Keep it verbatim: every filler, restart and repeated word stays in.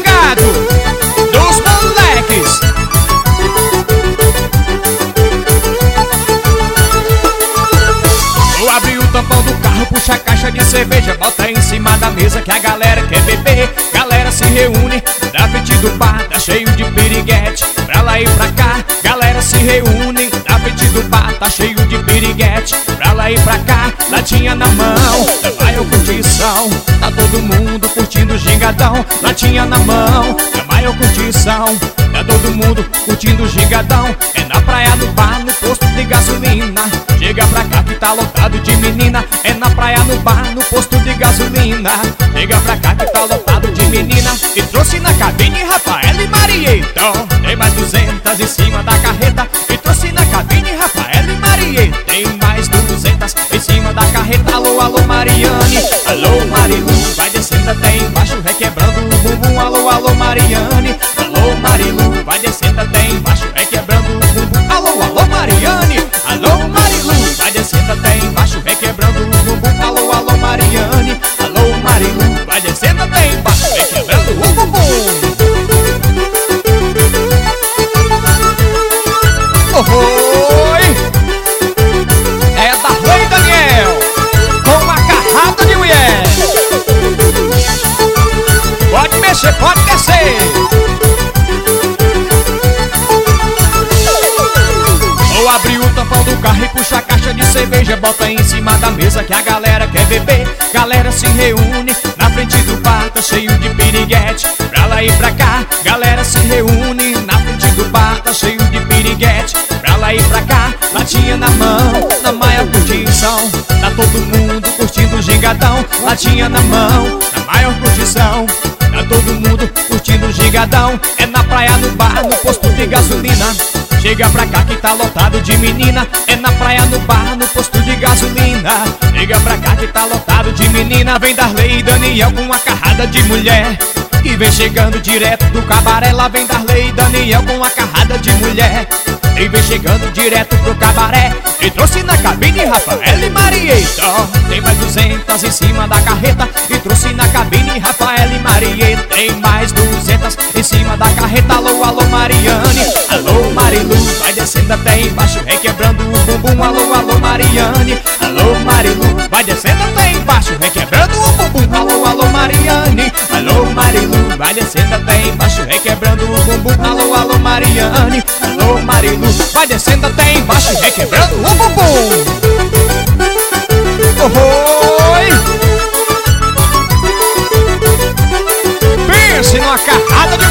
recado dos moleques. Vou abrir o tampão do carro, puxa a caixa de cerveja, bota em cima da mesa que a galera quer beber. Galera se reúne na frente do bar, tá cheio de piriguete, pra lá e pra cá. Galera se reúne na frente do bar, tá cheio de piriguete, pra lá e pra cá. Latinha na mão, na maior curtição, tá todo mundo curtindo o gingadão. Latinha na mão, na maior curtição, tá todo mundo curtindo o gingadão. É na praia, no bar, no posto de gasolina. Chega pra cá que tá lotado de menina. É na praia, no bar, no posto de gasolina. Chega pra cá que tá lotado de menina. E trouxe na cabine Rafael e Marieta. Tem mais duzentas em cima da carreta. E trouxe na cabine Rafael e Marieta. Tem mais duzentas em cima da carreta. Alô, alô, Mariane. Alô, Marilu. Vai descendo até embaixo, requebrando o bumbum. Alô, alô, Mariane. Alô, Marilu. Vai descendo até embaixo, requebrando o bumbum. Alô, alô, Mariane. Alô, Marilu. Vai descendo até embaixo, requebrando o bumbum. Alô, alô, Mariane. Alô, Marilu. Vai descendo até embaixo, requebrando o bumbum. Oi! É Darley Daniel com uma carrada de mulher. Pode mexer, pode descer. Vou abrir o tampão do carro e puxa a caixa de cerveja, bota em cima da mesa que a galera quer beber. Galera se reúne na frente do bar, tá cheio de piriguete, pra lá e pra cá. Galera se reúne na frente do bar, tá cheio de piriguete, pra lá e pra cá. Latinha na mão, na maior curtição, tá todo mundo curtindo o gingadão. Latinha na mão, na maior curtição, tá todo mundo curtindo o gingadão. É na praia, no bar, no posto de gasolina. Chega pra cá que tá lotado de menina. É na praia, no bar, no posto de gasolina. Chega pra cá que tá lotado de menina. Vem Darley e Daniel com uma carrada de mulher, que vem chegando direto do cabaré. Lá vem Darley e Daniel com uma carrada de mulher, e vem chegando direto pro cabaré. E trouxe na cabine Rafael e Marieta. Tem mais duzentas em cima da carreta. E trouxe na cabine Rafael e Marieta. Tem mais duzentas em cima da carreta. Alô, alô, Mariane. Alô, Marilu. Vai descendo até embaixo, requebrando o bumbum. Alô, alô, Mariane. Alô, Marilu. Vai descendo até embaixo, requebrando o bumbum. Alô, alô, Mariane. Alô, Marilu. Vai descendo até embaixo, requebrando o bumbum. Alô, alô, Mariane. Alô, Marilu. Vai descendo até embaixo, requebrando o bumbum. Oi! Pense numa carrada de